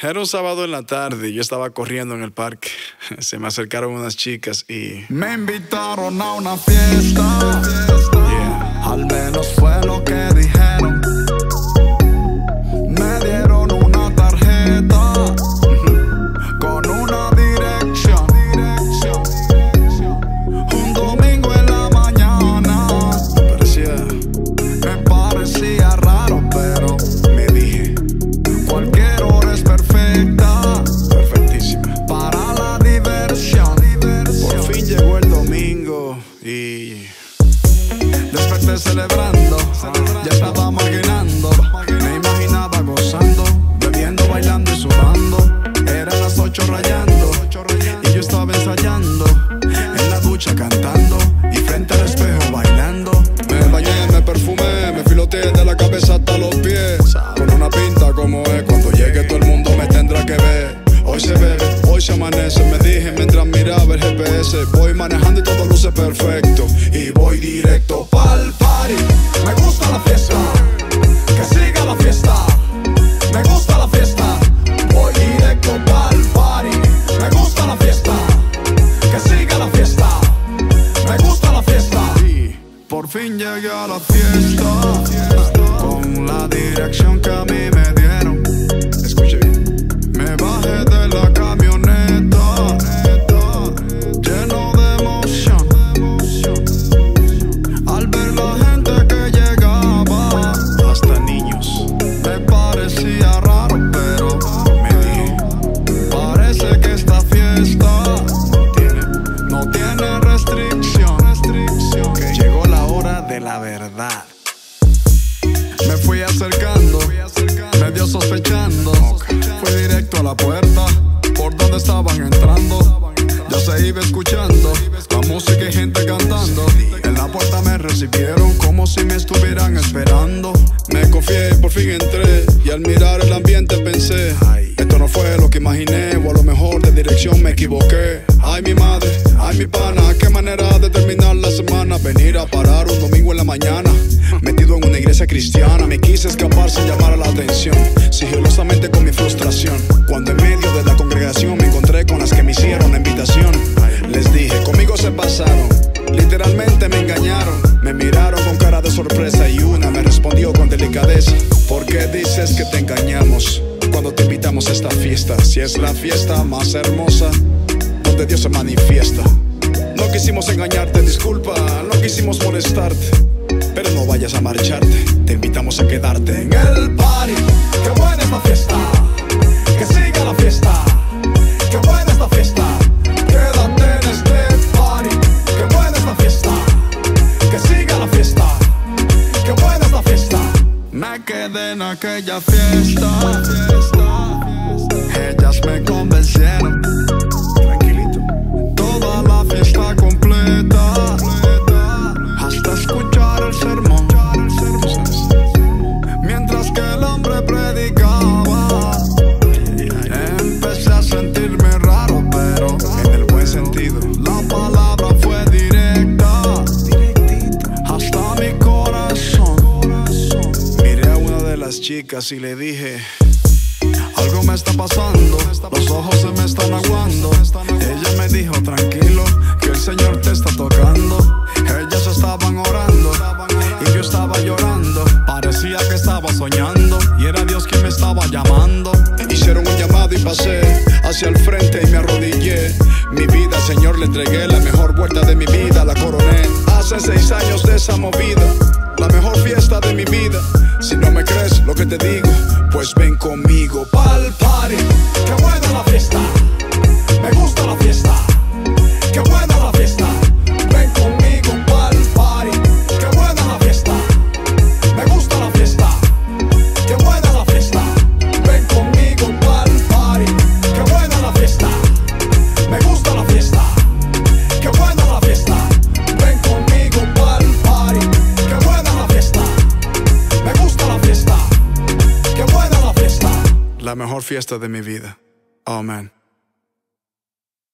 Era un sábado en la tarde y yo estaba corriendo en el parque. Se me acercaron unas chicas y me invitaron a una fiesta. yeah. Al menos fue lo que dijeron. Me dieron una tarjeta con una dirección. Un domingo en la mañana. Me parecía raro, pero Me dije, cualquier hora es perfecta perfectísima. para la diversión. Por fin llegó el domingo y Desperté celebrando, ya estaba maquinando. Me imaginaba gozando, bebiendo, bailando y sudando. Eran las 8 rayando y yo estaba ensayando. En la ducha cantando y frente al espejo bailando. Me bañé, me perfumé, me filoteé de la cabeza hasta los pies. Con una pinta como es, cuando llegue todo el mundo me tendrá que ver. Hoy se bebe, hoy se amanece, me dije mientras miraba el GPS. Voy manejando y todo luce perfecto y voy directo pa'l party. Me gusta la fiesta, que siga la fiesta. Me gusta la fiesta, voy directo pa'l party. Me gusta la fiesta, que siga la fiesta. Me gusta la fiesta. Por fin llegué a la fiesta con la dirección que a mí me dieron. escuche bien. Me bajé de la camioneta lleno de emoción al ver la gente que llegaba. Hasta niños. Me parecía raro, pero Me dije, parece que esta fiesta no tiene restricción. llegó la hora de la verdad. Me fui acercando, medio sospechando. Fui directo a la puerta, por donde estaban entrando. Ya se iba escuchando la música y gente cantando. En la puerta me recibieron como si me estuvieran esperando. Me confié, por fin entré y al mirar el ambiente pensé, esto no fue lo que imaginé, o a lo mejor de dirección me equivoqué. Ay mi madre, ay mi pana, qué manera de terminar la semana. Venir a parar un domingo en la mañana, metido en una iglesia cristiana. Me quise escapar sin llamar a la atención, sigilosamente con mi frustración. Cuando en medio de la congregación me encontré con las que me hicieron la invitación, les dije, conmigo se pasaron, literalmente me engañaron. Me miraron con cara de sorpresa y una me respondió con delicadeza, ¿por qué dices que te engañamos cuando te invitamos a esta fiesta? Si es la fiesta más hermosa donde Dios se manifiesta. No quisimos engañarte, disculpa, no quisimos molestarte, pero no vayas a marcharte, te invitamos a quedarte en el Party, qué buena esta fiesta, que siga la fiesta. Qué buena esta fiesta, quédate en este party. Qué buena esta fiesta, que siga la fiesta. Qué buena esta fiesta. Me quedé en aquella fiesta. Ellas me convencieron. Tranquilito. Toda la fiesta completa, hasta escuchar el sermón. Mientras que el hombre predicaba, empecé a sentirme raro, pero En el buen sentido. la palabra fue directa hasta mi corazón. Miré a una de las chicas y le dije, Algo me está pasando, los ojos se me están aguando. Ella me dijo, tranquilo, que el Señor te está tocando. Ellas estaban orando y yo estaba llorando. Parecía que estaba soñando y era Dios quien me estaba llamando. Hicieron un llamado y pasé hacia el frente y me arrodillé. Mi vida, Señor, le entregué la mejor vuelta de mi vida, la coroné. Hace 6 años de esa movida, la mejor fiesta de mi vida. Si no me crees lo que te digo, pues ven conmigo pa'l party. Qué buena la fiesta, me gusta la fiesta. Qué buena la fiesta, ven conmigo pa'l party. Qué buena la fiesta, me gusta la fiesta. Qué buena la fiesta, ven conmigo pa'l party. Qué buena la fiesta, me gusta la fiesta. Qué buena la fiesta, ven conmigo pa'l party. Qué buena la fiesta, me gusta la fiesta. Qué buena la fiesta. la mejor fiesta de mi vida. Oh man.